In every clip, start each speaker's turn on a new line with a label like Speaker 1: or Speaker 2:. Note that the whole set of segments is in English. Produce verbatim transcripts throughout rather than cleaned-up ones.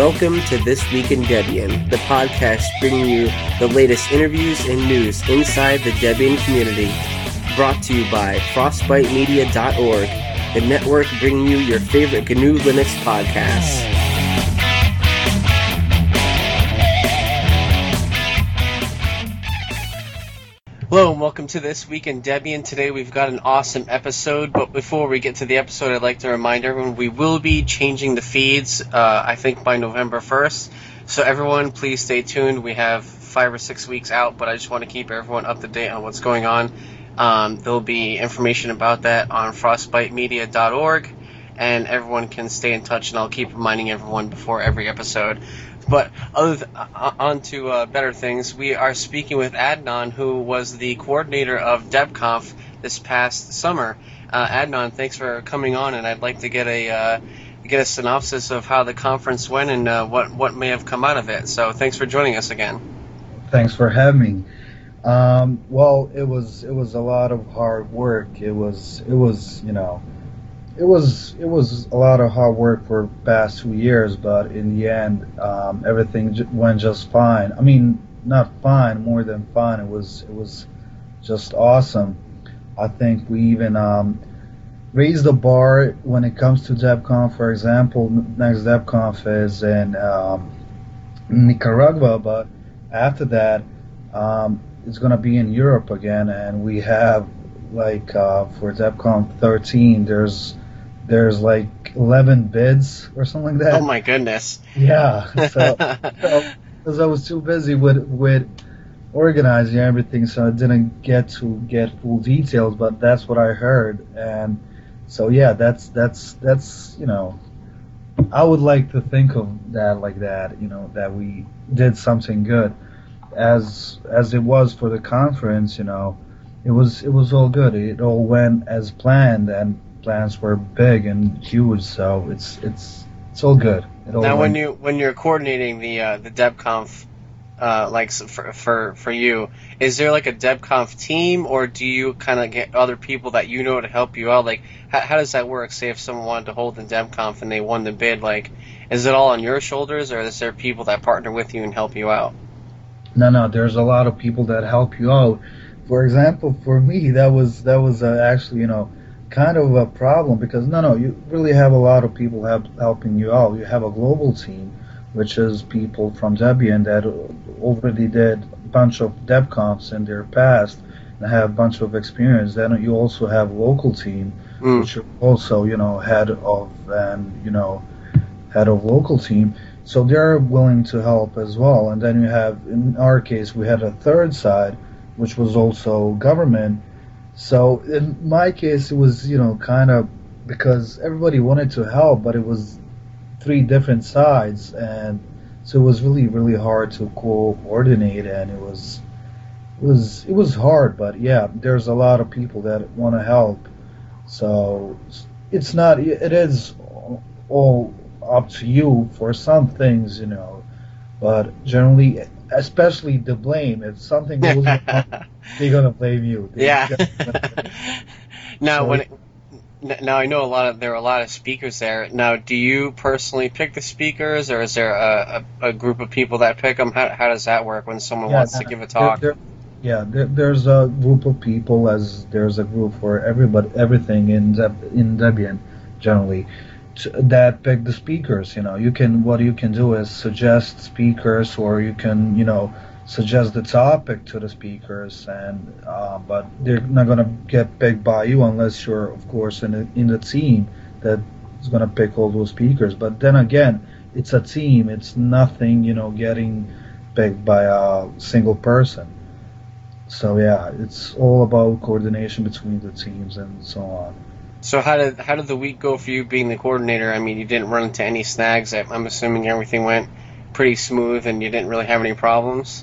Speaker 1: Welcome to This Week in Debian, the podcast bringing you the latest interviews and news inside the Debian community. Brought to you by frostbite media dot org, the network bringing you your favorite G N U Linux podcasts. Hello and welcome to This Week in Debian. Today we've got an awesome episode, but before we get to the episode, I'd like to remind everyone we will be changing the feeds, uh, I think by November first. So everyone, please stay tuned. We have five or six weeks out, but I just want to keep everyone up to date on what's going on. Um, there'll be information about that on frostbite media dot org, and everyone can stay in touch, and I'll keep reminding everyone before every episode. But other th- on to uh, better things, we are speaking with Adnan, who was the coordinator of DebConf this past summer. Uh, Adnan, thanks for coming on, and I'd like to get a uh, get a synopsis of how the conference went and uh, what what may have come out of it. So thanks for joining us again.
Speaker 2: Thanks for having me. Um, well, it was it was a lot of hard work. It was it was you know. It was it was a lot of hard work for the past two years, but in the end, um, everything j- went just fine. I mean, not fine, more than fine. It was it was just awesome. I think we even um, raised the bar when it comes to DebConf. For example, next DebConf is in um, Nicaragua, but after that, um, it's gonna be in Europe again, and we have like uh, for DebConf thirteen, there's There's like eleven bids or something like that.
Speaker 1: Oh my goodness.
Speaker 2: Yeah. So, so because I was too busy with with organizing everything, so I didn't get to get full details. But that's what I heard, and so yeah, that's that's that's you know, I would like to think of that like that. You know, that we did something good, as as it was for the conference. You know, it was it was all good. It all went as planned, and plans were big and huge, so it's it's it's all good. It all
Speaker 1: now,
Speaker 2: went.
Speaker 1: when you when you're coordinating the uh, the DebConf, uh, like for for for you, is there like a DebConf team, or do you kind of get other people that you know to help you out? Like, how, how does that work? Say if someone wanted to hold the DebConf and they won the bid, like, is it all on your shoulders, or is there people that partner with you and help you out?
Speaker 2: No, no, there's a lot of people that help you out. For example, for me, that was that was uh, actually you know. kind of a problem, because no, no, you really have a lot of people help, helping you out. You have a global team, which is people from Debian that already did a bunch of DebConfs in their past and have a bunch of experience. Then you also have a local team, mm. which are also, you know, head of and you know, head of local team. So they're willing to help as well. And then you have, in our case, we had a third side, which was also government. So in my case, it was, you know, kind of because everybody wanted to help, but it was three different sides, and so it was really, really hard to coordinate, and it was, it was, it was hard. But yeah, there's a lot of people that want to help, so it's not, it is all up to you for some things, you know, but generally, especially the blame. If something goes wrong, they're gonna blame you. They're
Speaker 1: yeah. now,
Speaker 2: so,
Speaker 1: when it, now I know a lot of there are a lot of speakers there. Now, do you personally pick the speakers, or is there a, a, a group of people that pick them? How how does that work when someone
Speaker 2: yeah,
Speaker 1: wants to give a talk?
Speaker 2: There, there, yeah, there, there's a group of people, as there's a group for everybody, everything in Deb, in Debian generally. That pick the speakers. You know, you can what you can do is suggest speakers, or you can you know suggest the topic to the speakers, and uh, but they're not gonna get picked by you unless you're, of course, in the, in the team that is gonna pick all those speakers. But then again, it's a team. It's nothing, you know, getting picked by a single person. So yeah, it's all about coordination between the teams and so on.
Speaker 1: So how did how did the week go for you being the coordinator? I mean, you didn't run into any snags. I'm assuming everything went pretty smooth and you didn't really have any problems?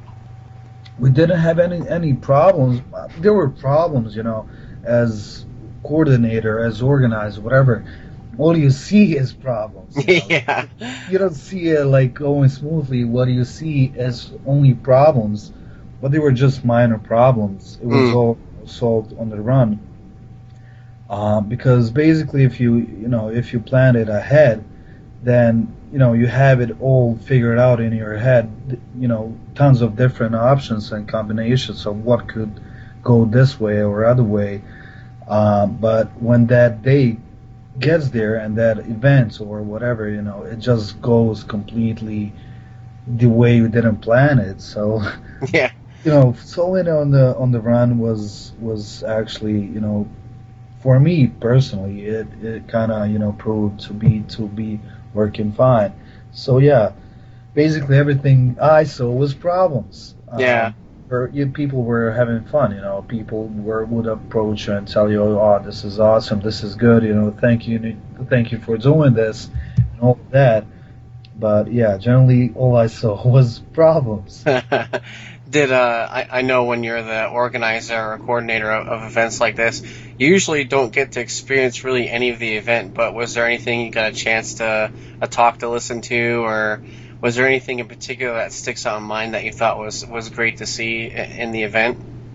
Speaker 2: We didn't have any, any problems. There were problems, you know, as coordinator, as organizer, whatever. All you see is problems. You know?
Speaker 1: Yeah.
Speaker 2: You don't see it like going smoothly. What you see is only problems, but they were just minor problems. It was mm. all solved on the run. Um, because basically, if you you know if you plan it ahead, then you know you have it all figured out in your head. You know, tons of different options and combinations of what could go this way or other way. Uh, but when that day gets there and that event or whatever, you know, it just goes completely the way you didn't plan it. So,
Speaker 1: Yeah.
Speaker 2: you know, soloing on the on the run was was actually, you know, for me personally, it it kind of you know proved to be to be working fine. So yeah, basically everything I saw was problems.
Speaker 1: Yeah.
Speaker 2: Um, where you, people were having fun, you know. People were would approach you and tell you, "Oh, this is awesome, this is good," you know. Thank you, thank you for doing this, and all that. But yeah, generally all I saw was problems.
Speaker 1: Did uh, I, I know when you're the organizer or coordinator of, of events like this, you usually don't get to experience really any of the event, but was there anything you got a chance to, a talk to listen to, or was there anything in particular that sticks out in mind that you thought was, was great to see in the event?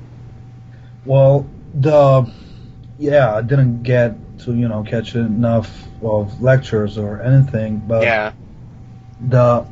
Speaker 2: Well, the yeah, I didn't get to you know catch enough of lectures or anything, but
Speaker 1: Yeah.
Speaker 2: the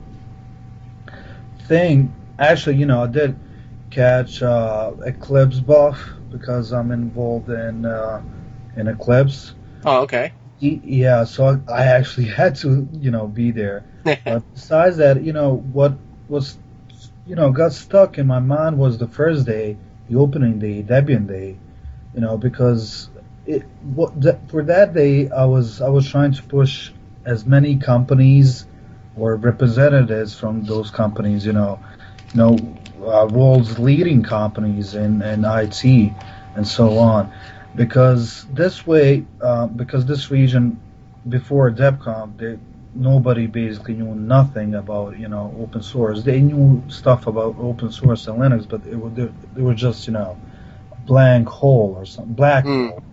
Speaker 2: thing, actually, you know, I did catch uh, Eclipse buff because I'm involved in uh, in Eclipse.
Speaker 1: Oh, okay.
Speaker 2: E- Yeah, so I, I actually had to, you know, be there. But besides that, you know, what was, you know, got stuck in my mind was the first day, the opening day, Debian day, you know, because it what th- for that day I was I was trying to push as many companies or representatives from those companies, you know, you know, uh, world's leading companies in, in I T and so on, because this way, uh, because this region before DebConf, they, nobody basically knew nothing about you know open source. They knew stuff about open source and Linux, but it was they were just you know a blank hole or something, black
Speaker 1: Hmm.
Speaker 2: hole.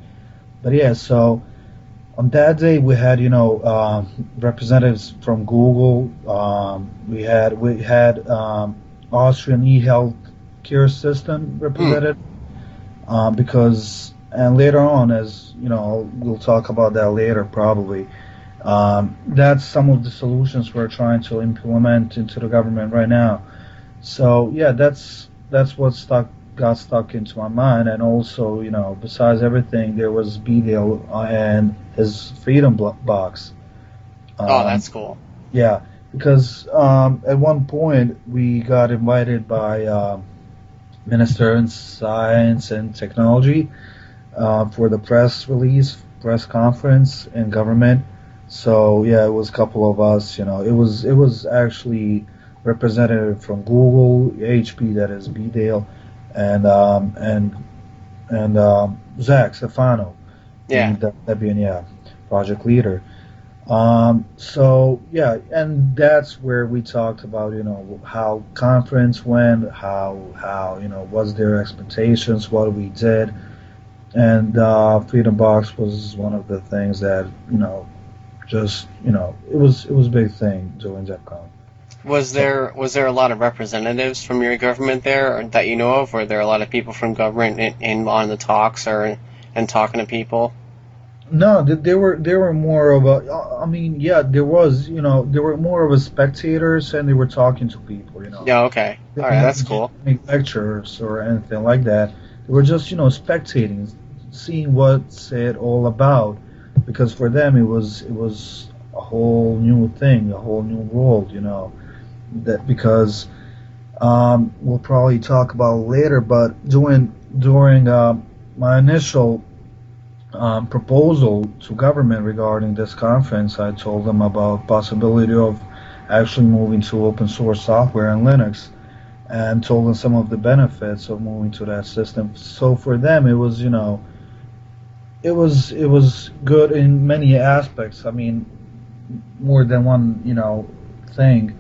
Speaker 2: But yeah, so on that day we had you know um, representatives from Google. Um, we had we had um, Austrian e-health care system
Speaker 1: Hmm.
Speaker 2: represented um, because and later on, as you know, we'll talk about that later probably. Um, that's some of the solutions we're trying to implement into the government right now. So yeah, that's that's what stuck got stuck into my mind, and also you know, besides everything, there was B-Dale and his Freedom Blo- Box.
Speaker 1: Oh,
Speaker 2: Um,
Speaker 1: that's cool.
Speaker 2: yeah, because um, at one point we got invited by uh, Minister in Science and Technology uh, for the press release, press conference in government. So yeah, it was a couple of us. You know, it was it was actually representative from Google, H P, that is B-Dale, and um, and and um, Zach Stefano,
Speaker 1: Yeah.
Speaker 2: the Debian yeah project leader. Um, so yeah, and that's where we talked about you know how conference went, how how you know what's their expectations, what we did, and uh, Freedom Box was one of the things that you know just you know it was it was a big thing during DEFCON.
Speaker 1: Was
Speaker 2: So
Speaker 1: there was there a lot of representatives from your government there or that you know of? Were there a lot of people from government in, in on the talks or and talking to people?
Speaker 2: no, th- they were they were more of a. I mean, yeah, there was you know there were more of a spectators and they were talking to people. You know,
Speaker 1: Yeah. Okay.
Speaker 2: they
Speaker 1: All right.
Speaker 2: didn't
Speaker 1: That's
Speaker 2: give
Speaker 1: cool.
Speaker 2: any lectures or anything like that. They were just you know spectating, seeing what's it all about, because for them it was it was a whole new thing, a whole new world. You know that because um, we'll probably talk about it later, but during during uh, my initial um, proposal to government regarding this conference, I told them about possibility of actually moving to open source software and Linux, and told them some of the benefits of moving to that system. So for them, it was you know it was it was good in many aspects. I mean, more than one you know thing.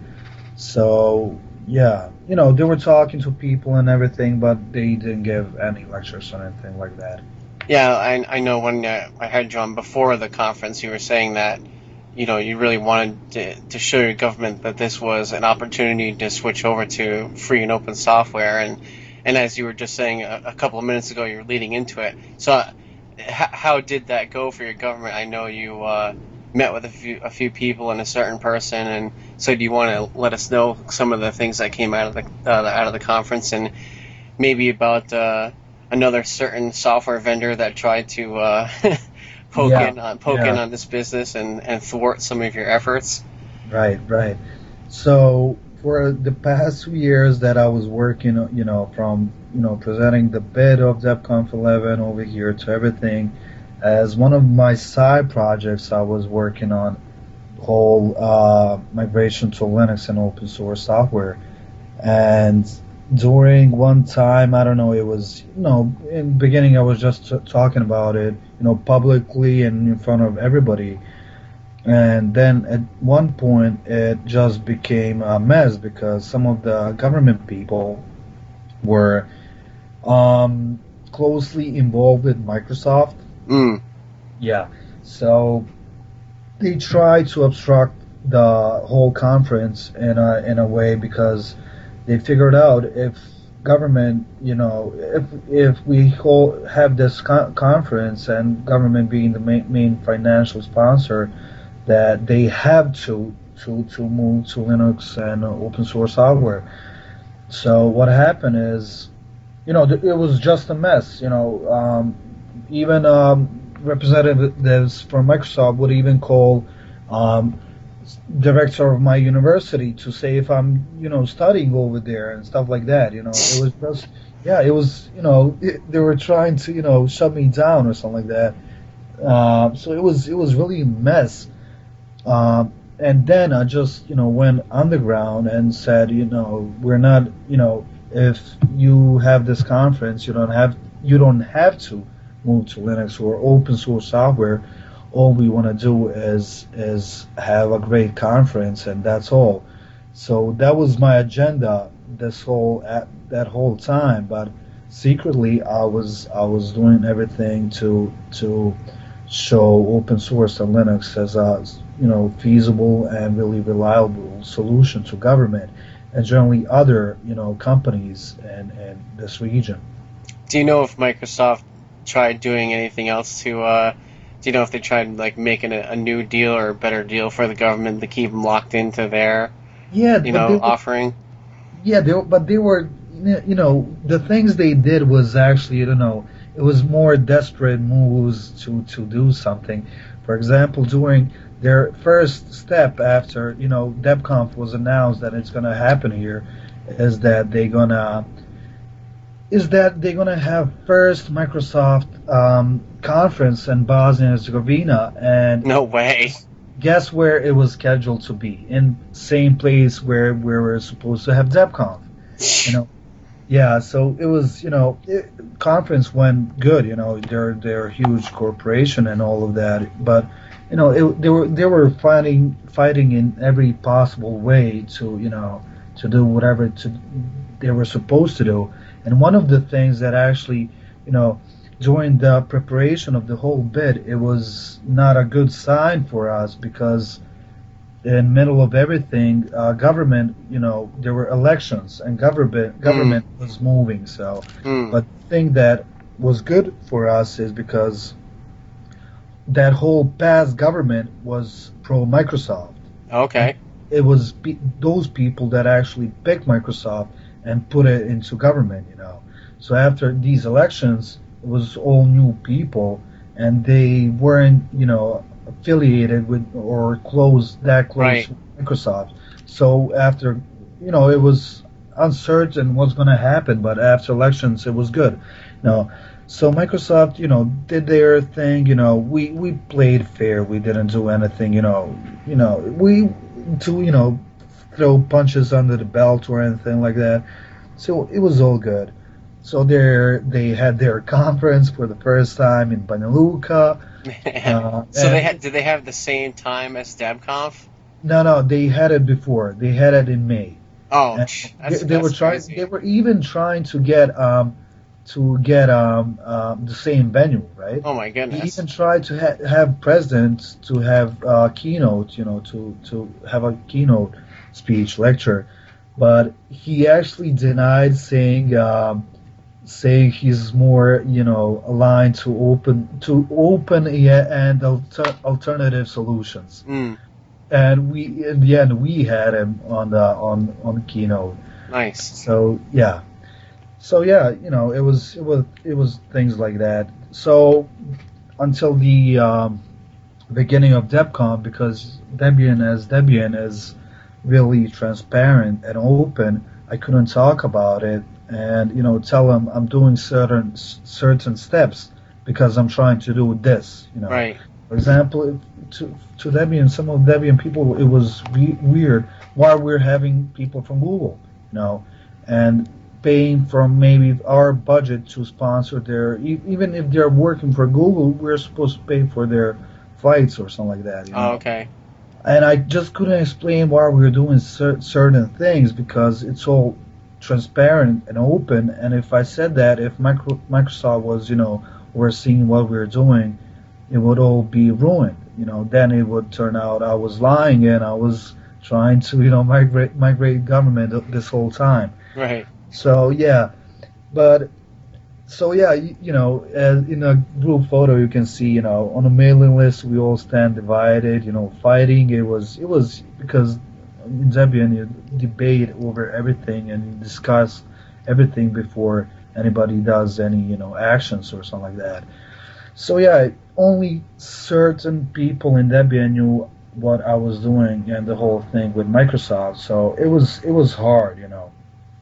Speaker 2: So yeah, you know they were talking to people and everything, but they didn't give any lectures or anything like that.
Speaker 1: Yeah. I I know when uh, I had you on before the conference, you were saying that you know you really wanted to to show your government that this was an opportunity to switch over to free and open software and and as you were just saying a, a couple of minutes ago, you're leading into it. So. Uh, h- how did that go for your government? I know you. Uh, met with a few a few people and a certain person, and so do you want to let us know some of the things that came out of the uh, out of the conference, and maybe about uh, another certain software vendor that tried to uh, poke
Speaker 2: Yeah,
Speaker 1: in on poke in
Speaker 2: yeah,
Speaker 1: on this business and, and thwart some of your efforts?
Speaker 2: right, right. So for the past two years that I was working, you know, from you know presenting the bid of DebConf eleven over here to everything, as one of my side projects, I was working on whole uh, migration to Linux and open source software. And during one time, I don't know, it was, you know, in the beginning I was just t- talking about it, you know, publicly and in front of everybody. And then at one point, it just became a mess because some of the government people were um, closely involved with Microsoft.
Speaker 1: Mm.
Speaker 2: Yeah. So they tried to obstruct the whole conference in a in a way because they figured out if government, you know, if if we whole, have this con- conference and government being the main, main financial sponsor, that they have to to to move to Linux and open source software. So what happened is, you know, th- it was just a mess. You know, um, even um, representatives from Microsoft would even call um, director of my university to say if I'm, you know, studying over there and stuff like that. You know, it was just, yeah, it was, you know, it, they were trying to, you know, shut me down or something like that. Uh, so it was, it was really a mess. Um, and then I just, you know, went underground and said, you know, we're not, you know, if you have this conference, you don't have, you don't have to move to Linux or open source software. All we want to do is is have a great conference, and that's all. So that was my agenda this whole at that whole time. But secretly, I was I was doing everything to to show open source and Linux as a you know feasible and really reliable solution to government and generally other you know companies in, in this region.
Speaker 1: Do you know if Microsoft tried doing anything else to? Uh, do you know if they tried like making a, a new deal or a better deal for the government to keep them locked into their,
Speaker 2: Yeah,
Speaker 1: you
Speaker 2: but they
Speaker 1: know,
Speaker 2: were,
Speaker 1: offering?
Speaker 2: yeah, they were, but they were you know the things they did was actually you know it was more desperate moves to to do something. For example, during their first step after you know DebConf was announced that it's going to happen here, is that they're gonna is that they're gonna have first Microsoft um, conference in Bosnia and Herzegovina, and
Speaker 1: No way.
Speaker 2: guess where it was scheduled to be? In same place where we were supposed to have DebConf. You know, yeah. So it was, you know, it, conference went good. You know, they're they're a huge corporation and all of that, but you know, it, they were they were fighting fighting in every possible way to you know to do whatever to they were supposed to do. And one of the things that actually, you know, during the preparation of the whole bid, it was not a good sign for us because in middle of everything, uh, government, you know, there were elections and government
Speaker 1: Mm.
Speaker 2: government was moving. So,
Speaker 1: Mm.
Speaker 2: but the thing that was good for us is because that whole past government was pro Microsoft. And
Speaker 1: Okay.
Speaker 2: it was pe- those people that actually picked Microsoft and put it into government, you know. So after these elections, it was all new people, and they weren't, you know, affiliated with or close that close
Speaker 1: Right.
Speaker 2: with Microsoft. So after, you know, it was uncertain what's going to happen, but after elections, it was good, you know. So Microsoft, you know, did their thing. You know, we we played fair. We didn't do anything. You know, you know, we to you know throw punches under the belt or anything like that. So it was all good. So there they had their conference for the first time in Banja Luka. Uh,
Speaker 1: So they
Speaker 2: and
Speaker 1: had did they have the same time as DebConf?
Speaker 2: no, no, they had it before. They had it in May.
Speaker 1: Oh,
Speaker 2: And
Speaker 1: psh,
Speaker 2: they,
Speaker 1: that's
Speaker 2: they were
Speaker 1: that's
Speaker 2: trying. They
Speaker 1: crazy.
Speaker 2: were even trying to get um to get um, um the same venue, right?
Speaker 1: Oh my
Speaker 2: He
Speaker 1: goodness.
Speaker 2: even tried to ha- have presidents to have a keynote, you know, to to have a keynote speech lecture, but he actually denied saying um, saying he's more, you know, aligned to open to open and alter, alternative solutions.
Speaker 1: Mm.
Speaker 2: And we, in the end, we had him on the on on the keynote.
Speaker 1: Nice.
Speaker 2: So yeah, so yeah, you know, it was it was it was things like that. So until the um, beginning of DebCon, because Debian as Debian is really transparent and open, I couldn't talk about it and, you know, tell them I'm doing certain certain steps because I'm trying to do this, you know.
Speaker 1: Right.
Speaker 2: For example, to to Debian, some of Debian people, it was re- weird why we're having people from Google, you know, and paying from maybe our budget to sponsor their, e- even if they're working for Google, we're supposed to pay for their flights or something like that. You know?
Speaker 1: Oh, okay.
Speaker 2: And I just couldn't explain why we were doing cer- certain things because it's all transparent and open. And if I said that, if micro- Microsoft was, you know, were seeing what we were doing, it would all be ruined. You know, then it would turn out I was lying and I was trying to, you know, migrate migrate government this whole time.
Speaker 1: Right.
Speaker 2: So yeah, but so yeah, you, you know, as in a group photo you can see, you know, on a mailing list we all stand divided, you know, fighting. It was it was because in Debian you debate over everything and you discuss everything before anybody does any, you know, actions or something like that. So yeah, only certain people in Debian knew what I was doing and the whole thing with Microsoft. So it was it was hard, you know.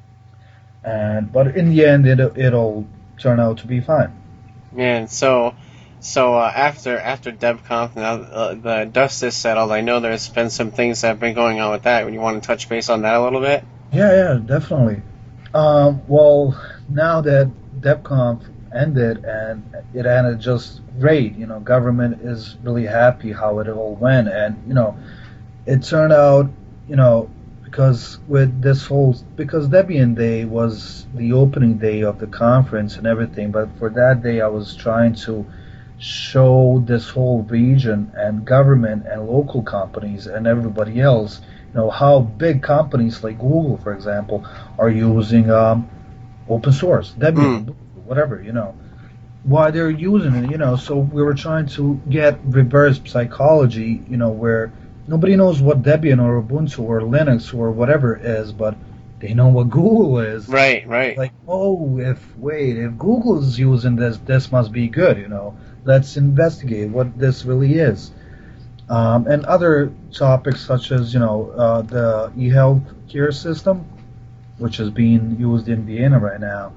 Speaker 2: And but in the end, it it'll turn out to be fine.
Speaker 1: Man, so so uh, after after DebConf, now uh, the dust is settled. I know there's been some things that have been going on with that. You want to touch base on that a little bit?
Speaker 2: Yeah, yeah, definitely. Um, well, now that DebConf ended and it ended just great, you know, government is really happy how it all went, and you know, it turned out, you know. Because with this whole, because Debian Day was the opening day of the conference and everything, but for that day I was trying to show this whole region and government and local companies and everybody else, you know, how big companies like Google, for example, are using um, open source, Debian,
Speaker 1: Mm.
Speaker 2: whatever, you know, why they're using it, you know. So we were trying to get reverse psychology, you know, where nobody knows what Debian or Ubuntu or Linux or whatever is, but they know what Google is.
Speaker 1: Right, right.
Speaker 2: Like, oh, if, wait, if Google's using this, this must be good, you know. Let's investigate what this really is. Um, and other topics such as, you know, uh, the e-health care system, which is being used in Vienna right now.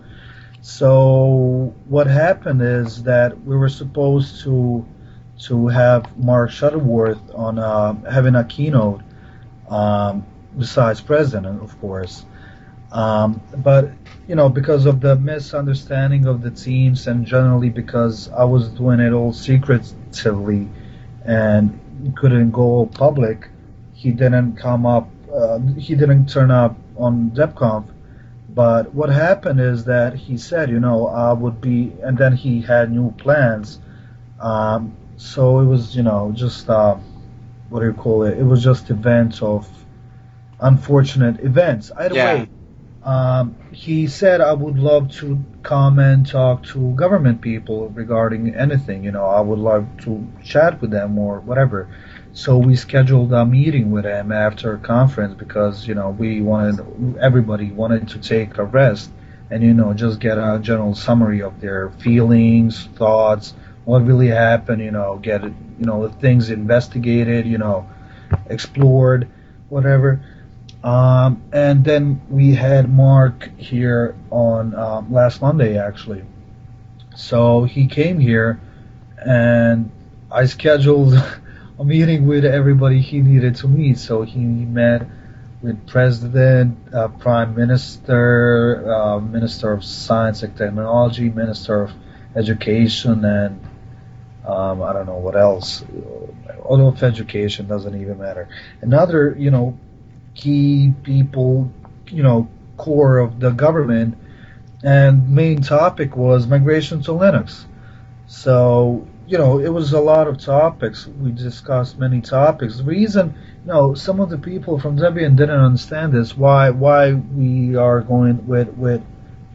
Speaker 2: So what happened is that we were supposed to to have Mark Shuttleworth on uh, having a keynote, um, besides president, of course. Um, but you know, because of the misunderstanding of the teams, and generally because I was doing it all secretively and couldn't go public, he didn't come up. Uh, he didn't turn up on DebConf. But what happened is that he said, you know, I would be, and then he had new plans. Um, so it was, you know, just uh, what do you call it? It was just events of unfortunate events. Either
Speaker 1: Yeah.
Speaker 2: way, um, he said I would love to come and talk to government people regarding anything. You know, I would love to chat with them or whatever. So we scheduled a meeting with him after a conference because, you know, we wanted, everybody wanted to take a rest and, you know, just get a general summary of their feelings, thoughts, what really happened, you know, get, you know, things investigated, you know, explored, whatever. Um, and then we had Mark here on um, last Monday, actually. So he came here and I scheduled a meeting with everybody he needed to meet. So he met with President, uh, Prime Minister, uh, Minister of Science and Technology, Minister of Education, and um, I don't know what else. All of education doesn't even matter. Another, you know, key people, you know, core of the government, and main topic was migration to Linux. So, you know, it was a lot of topics. We discussed many topics. The reason, you know, some of the people from Debian didn't understand this, why why we are going with with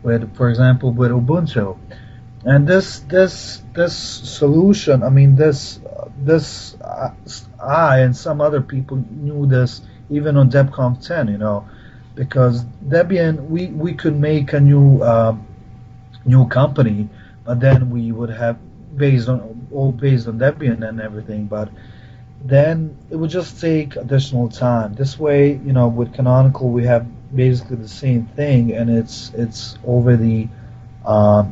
Speaker 2: with, for example, with Ubuntu. And this this this solution, I mean, this this uh, I and some other people knew this even on DebConf ten, you know, because Debian, we we could make a new uh, new company, but then we would have based on all based on Debian and everything, but then it would just take additional time. This way, you know, with Canonical we have basically the same thing, and it's it's already uh,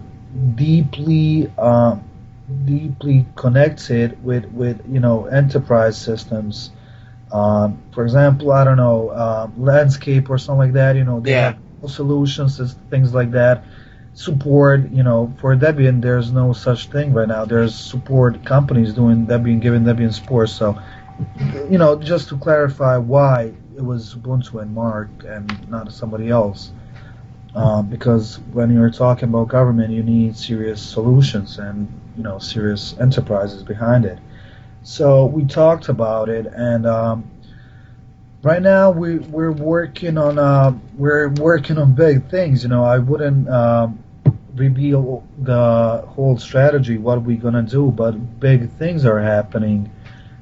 Speaker 2: deeply uh, deeply connected with with you know enterprise systems. Um, for example, I don't know, uh, Landscape or something like that. You know, they
Speaker 1: Yeah.
Speaker 2: have solutions, things like that. Support, you know, for Debian, there's no such thing right now. There's support companies doing Debian, giving Debian support. So, you know, just to clarify why it was Ubuntu and Mark and not somebody else. Um, because when you're talking about government, you need serious solutions and, you know, serious enterprises behind it. So we talked about it, and um, right now we we're working on uh, we're working on big things. You know, I wouldn't um, reveal the whole strategy, what we're gonna do, but big things are happening,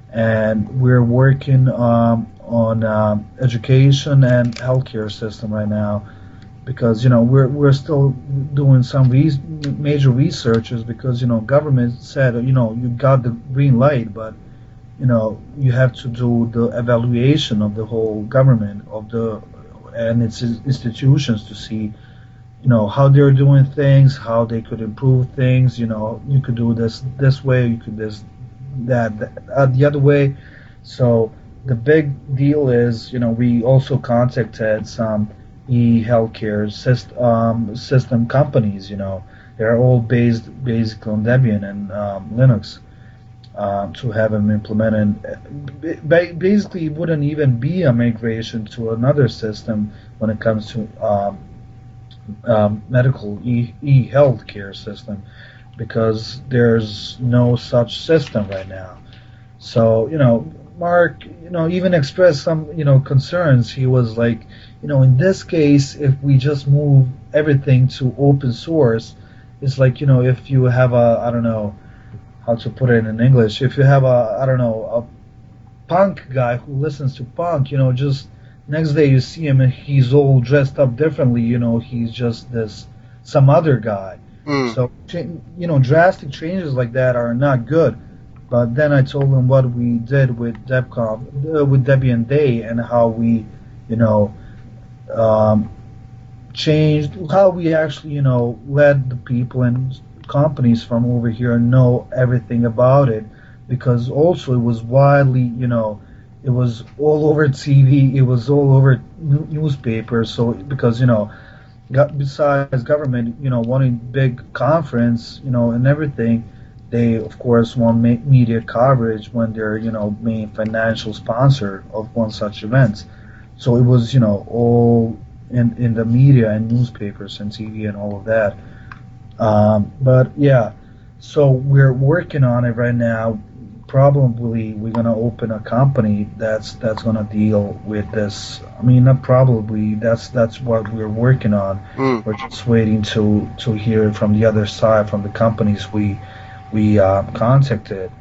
Speaker 2: and we're working um, on um, education and healthcare system right now, because you know we're we're still doing some re- major researches, because you know government said, you know, you got the green light, but you know you have to do the evaluation of the whole government of the and its institutions to see, you know, how they're doing things, how they could improve things. You know, you could do this this way, you could this that, that uh, the other way. So the big deal is, you know, we also contacted some e-healthcare system, um, system companies. You know, they're all based basically on Debian and um, Linux, um, to have them implemented. Ba- basically, it wouldn't even be a migration to another system when it comes to um, um, medical e- e-healthcare system, because there's no such system right now. So, you know, Mark, you know, even expressed some, you know, concerns. He was like, you know, in this case, if we just move everything to open source, it's like, you know, if you have a, I don't know how to put it in English, if you have a, I don't know, a punk guy who listens to punk, you know, just next day you see him and he's all dressed up differently, you know, he's just this, some other guy.
Speaker 1: Mm.
Speaker 2: So, you know, drastic changes like that are not good. But then I told him what we did with DebConf, uh, with Debian Day, and how we, you know, um, changed, how we actually, you know, let the people and companies from over here know everything about it. Because also it was widely, you know, it was all over T V, it was all over newspapers. So, because, you know, besides government, you know, wanting big conference, you know, and everything, they, of course, want media coverage when they're, you know, main financial sponsor of one such event. So it was, you know, all in, in the media and newspapers and T V and all of that. Um, but, yeah, so we're working on it right now. Probably we're going to open a company that's that's going to deal with this. I mean, not probably, that's that's what we're working on.
Speaker 1: Mm.
Speaker 2: We're just waiting to, to hear from the other side, from the companies we we uh, contacted.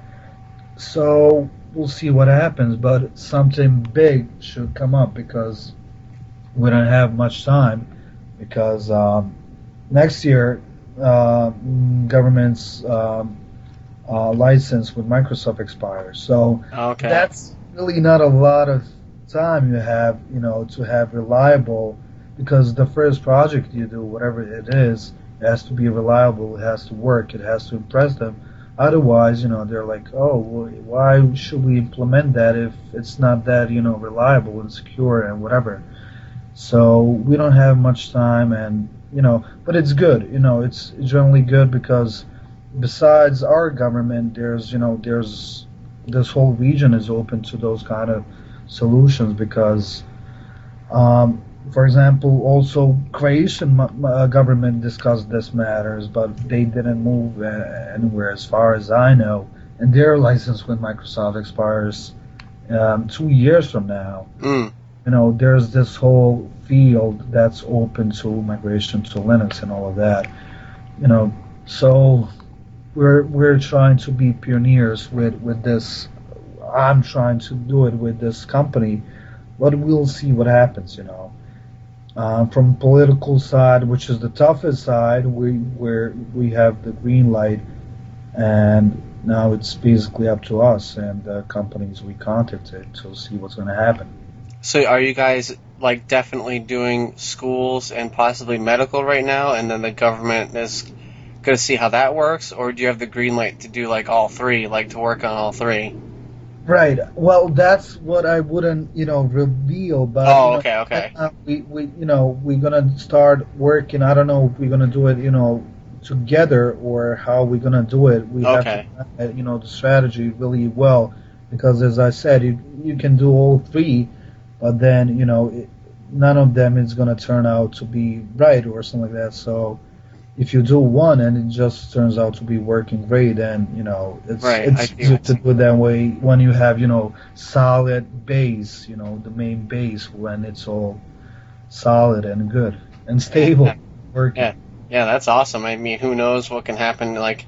Speaker 2: So we'll see what happens, but something big should come up, because we don't have much time, because um, next year uh, government's um, uh, license with Microsoft expires. So
Speaker 1: Okay.
Speaker 2: that's really not a lot of time you have, you know, to have reliable, because the first project you do, whatever it is, it has to be reliable, it has to work, it has to impress them. Otherwise, you know, they're like, oh, well, why should we implement that if it's not that, you know, reliable and secure and whatever. So we don't have much time, and, you know, but it's good, you know, it's generally good, because besides our government, there's, you know, there's, this whole region is open to those kind of solutions, because, um, for example, also Croatian uh, government discussed this matters, but they didn't move uh, anywhere as far as I know, and their license with Microsoft expires um, two years from now.
Speaker 1: Mm.
Speaker 2: you know, there's this whole field that's open to migration to Linux and all of that. You know, so we're we're trying to be pioneers with with this. I'm trying to do it with this company, but we'll see what happens. You know, uh, from political side, which is the toughest side, we where we have the green light, and now it's basically up to us and the companies we contacted to see what's going to happen.
Speaker 1: So are you guys like definitely doing schools and possibly medical right now, and then the government is going to see how that works, or do you have the green light to do like all three, like to work on all three?
Speaker 2: Right. Well, that's what I wouldn't, you know, reveal. But
Speaker 1: oh,
Speaker 2: you know,
Speaker 1: okay, okay.
Speaker 2: uh, we, we, you know, we're gonna start working. I don't know if we're gonna do it, you know, together or how we're gonna do it. We
Speaker 1: Okay.
Speaker 2: have to, uh, you know, the strategy really well because, as I said, you you can do all three, but then you know, it, none of them is gonna turn out to be right or something like that. So if you do one and it just turns out to be working great, then you know it's
Speaker 1: Right, I
Speaker 2: it's
Speaker 1: see
Speaker 2: easier
Speaker 1: what
Speaker 2: to
Speaker 1: you're
Speaker 2: do it that way when you have you know solid base, you know the main base when it's all solid and good and stable
Speaker 1: Yeah.
Speaker 2: working.
Speaker 1: Yeah, yeah, that's awesome. I mean, who knows what can happen? Like,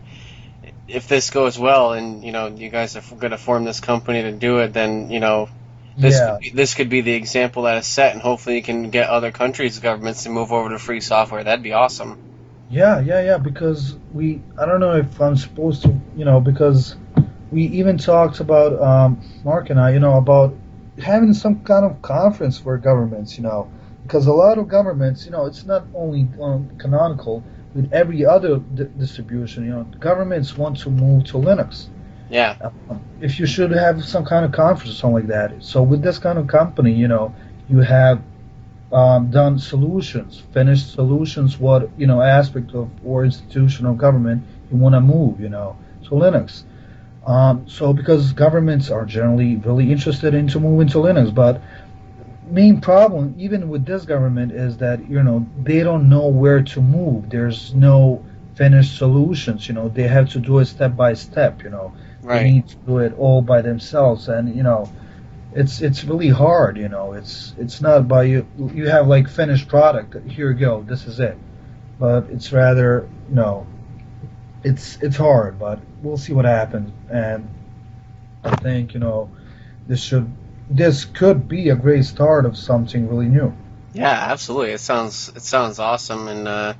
Speaker 1: if this goes well, and you know, you guys are going to form this company to do it, then you know, this
Speaker 2: Yeah,
Speaker 1: could be, this could be the example that is set, and hopefully, you can get other countries' governments to move over to free software. That'd be awesome.
Speaker 2: yeah, yeah, yeah. Because we, I don't know if I'm supposed to, you know, because we even talked about um, Mark and I, you know, about having some kind of conference for governments, you know, because a lot of governments, you know, it's not only um, canonical with every other d- distribution, you know, governments want to move to Linux.
Speaker 1: Yeah,
Speaker 2: Um, if you should have some kind of conference or something like that. So with this kind of company, you know, you have um, done solutions, finished solutions, what, you know, aspect of or institution of government you want to move, you know, to Linux. Um, so because governments are generally really interested into moving to Linux, but main problem even with this government is that you know they don't know where to move. There's no finished solutions. You know they have to do it step by step. You know they
Speaker 1: right.
Speaker 2: need to do it all by themselves, and you know it's it's really hard. You know it's it's not by you. You have like finished product. Here you go. This is it. But it's rather you know it's it's hard. But we'll see what happens. And I think you know this should this could be a great start of something really new.
Speaker 1: Yeah, absolutely. It sounds it sounds awesome, and uh,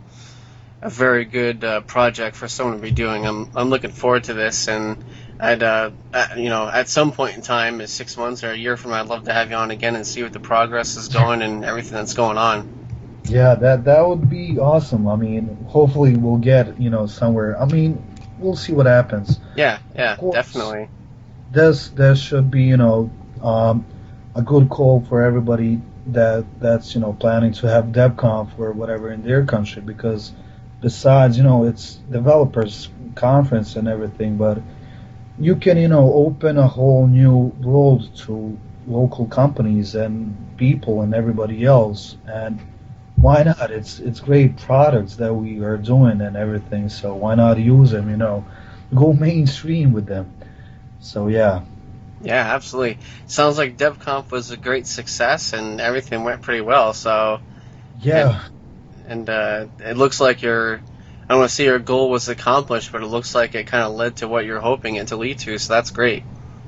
Speaker 1: a very good uh, project for someone to be doing. I'm I'm looking forward to this, and I'd uh, at, you know at some point in time, is six months or a year from now, I'd love to have you on again and see what the progress is going and everything that's going on.
Speaker 2: Yeah, that that would be awesome. I mean, hopefully we'll get you know somewhere. I mean, we'll see what happens.
Speaker 1: Yeah, yeah,
Speaker 2: Of course,
Speaker 1: definitely.
Speaker 2: this this should be you know um, a good call for everybody that that's you know planning to have DevConf or whatever in their country because besides you know it's developers conference and everything, but you can you know open a whole new world to local companies and people and everybody else and why not? It's it's great products that we are doing and everything. So why not use them? You know, go mainstream with them. So yeah,
Speaker 1: Yeah, absolutely. Sounds like DevConf was a great success, and everything went pretty well. So, and
Speaker 2: yeah,
Speaker 1: and uh, it looks like your I don't want to say your goal was accomplished, but it looks like it kind of led to what you're hoping it to lead to. So that's great.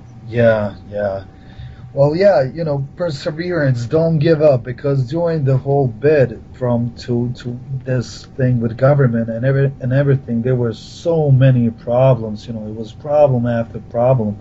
Speaker 2: yeah, yeah. Well, yeah, you know, perseverance. Don't give up because during the whole bid from to to this thing with government and every and everything, there were so many problems. You know, it was problem after problem.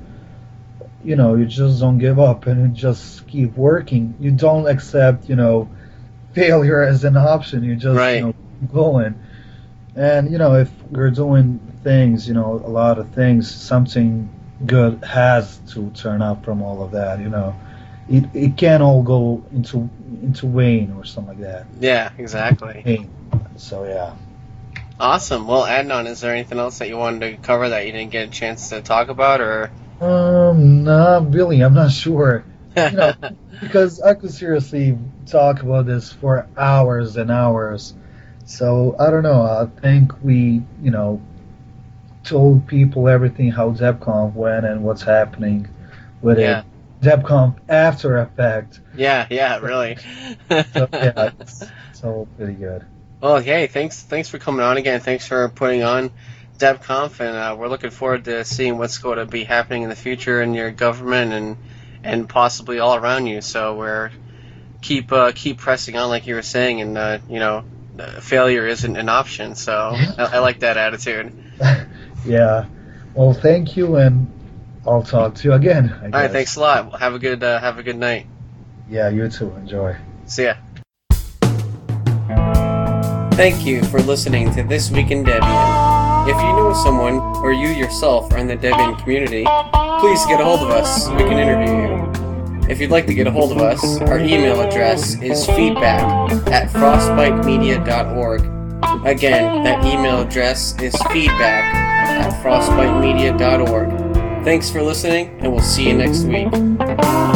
Speaker 2: You know, you just don't give up and you just keep working. You don't accept, you know, failure as an option. You just, you
Speaker 1: Right.
Speaker 2: know, keep going. And, you know, if we're doing things, you know, a lot of things, something good has to turn up from all of that, you know. It it can't all go into into Wayne or something like that.
Speaker 1: Yeah, exactly.
Speaker 2: Pain. So yeah.
Speaker 1: Awesome. Well, Adnan, is there anything else that you wanted to cover that you didn't get a chance to talk about, or?
Speaker 2: Um, not really. I'm not sure. You know, because I could seriously talk about this for hours and hours. So I don't know. I think we, you know, told people everything how DevConf went and what's happening with
Speaker 1: Yeah.
Speaker 2: it. DebConf After Effect.
Speaker 1: Yeah, yeah, really.
Speaker 2: So yeah, it's, it's all pretty good.
Speaker 1: Well, hey, thanks, thanks for coming on again. Thanks for putting on DebConf, and uh, we're looking forward to seeing what's going to be happening in the future in your government and and possibly all around you. So we're keep uh, keep pressing on, like you were saying, and uh, you know, uh, failure isn't an option. So I, I like that attitude.
Speaker 2: Yeah. Well, thank you, and I'll talk to you again. I
Speaker 1: All
Speaker 2: guess.
Speaker 1: right, thanks a lot. Have a good uh, have a good night.
Speaker 2: Yeah, you too. Enjoy.
Speaker 1: See ya. Thank you for listening to This Week in Debian. If you know someone, or you yourself are in the Debian community, please get a hold of us so we can interview you. If you'd like to get a hold of us, our email address is feedback at frostbitemedia dot org. Again, that email address is feedback at frostbitemedia dot org. Thanks for listening, and we'll see you next week.